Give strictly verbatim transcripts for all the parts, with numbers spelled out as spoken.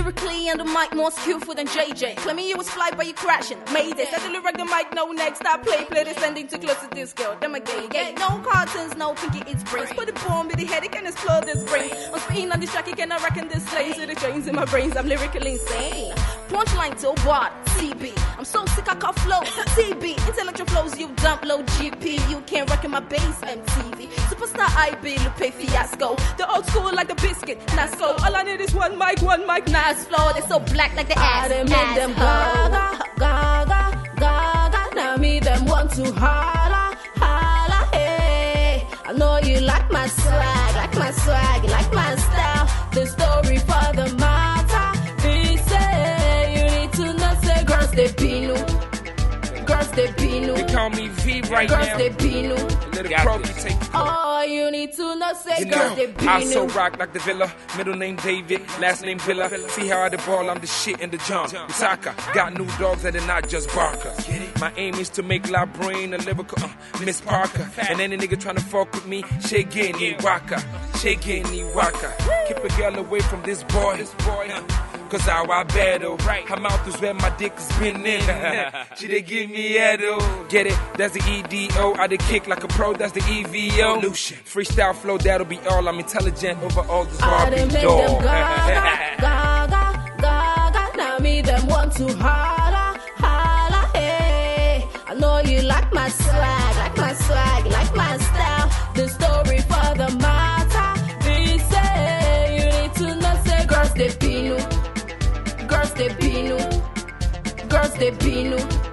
Lyrically and the mic more skillful than J J. Claiming you was fly but you crashing. Made it. Steadily wreck the mic, no next. Stop play, play descending too close to this girl. Them a gay, gay. No cartons, no pinky, it's brains. Put a bomb in the head, it can explode this brain. I'm speeding on this track, it cannot reckon this lane. So the chains in my brains, I'm lyrically insane. Punchline till what? C B. I'm so sick I can't flow. T B. Intellectual flows, you dump low G P. You can't reckon my bass, M T V. Superstar I B, Lupe Fiasco. The old school like a biscuit, Nasco. All I need is one mic, one mic, nice flow. They're so black like the ass. I done make them gaga, gaga, gaga. Now me them want to holla, holla, hey. I know you like my swag, like my swag, you like my style. The story for the matter. They say you need to know, say girls they pinu. Girls they pinu. They call me V right girls now. They pinu. Little croaky take. Oh, you need to know, say You girls know, they pinu. I so rock like the Villa. Middle name David, last name Villa. See how I the ball, I'm the shit in the jump. Usaka, got new dogs that are not just barkers. My aim is to make La Brain a lyrical uh, Miss Parker. And any nigga trying to fuck with me, she get ni waka. She get ni waka. Keep a girl away from this boy. This boy, cause how I battle. Her mouth is where my dick has been in. She did give me edo. Get it? That's the E D O. I did kick like a pro, that's the E V O. Freestyle flow, that'll be all. I'm intelligent over all this Barbie I doll. them gaga, gaga, gaga. Now me them want to holla, holla, hey. I know you like my swag, like my swag, like my style. The story for the matter. They say you need to know, say girls they pinu. Girls they pinu. Girls they pinu.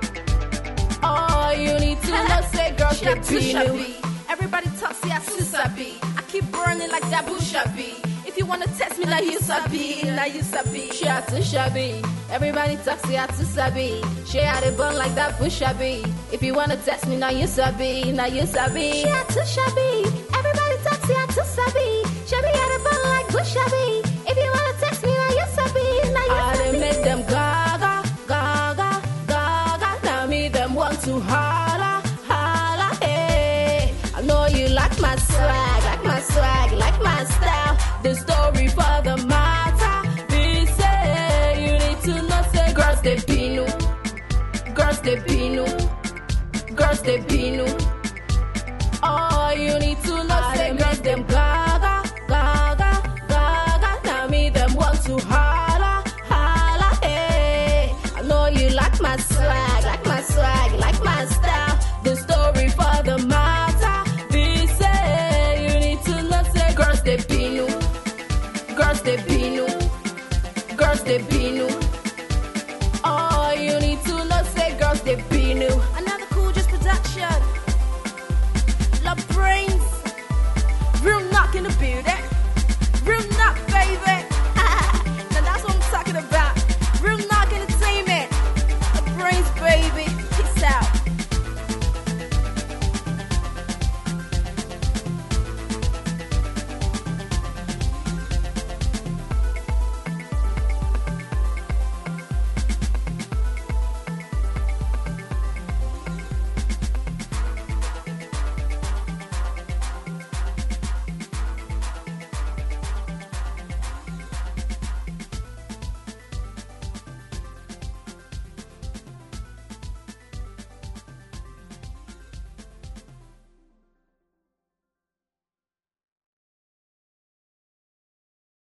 Oh, you need to know, say girls they pinu. Everybody talks, yeah, Susabi. I keep burning like that Bushabi. If you wanna test me, now you sabi, now you sabi. She had to shabby. Everybody talks, yeah, to sabi. She had a burn like that Bushabi. If you wanna test me, now you sabi, now you sabi. She had to shabby. Everybody talks, yeah, to sabi. Shabby had a burn like Bushabi. If you wanna test me, now you sabi, now you I sabi. I make them gaga, gaga, gaga. Now me them want to holla, holla, hey. I know you like my swag, like my swag, like my style. The story for the matter. They say you need to know, say girls they pinu. Girls they pinu. Girls they pinu. Oh, you need to know,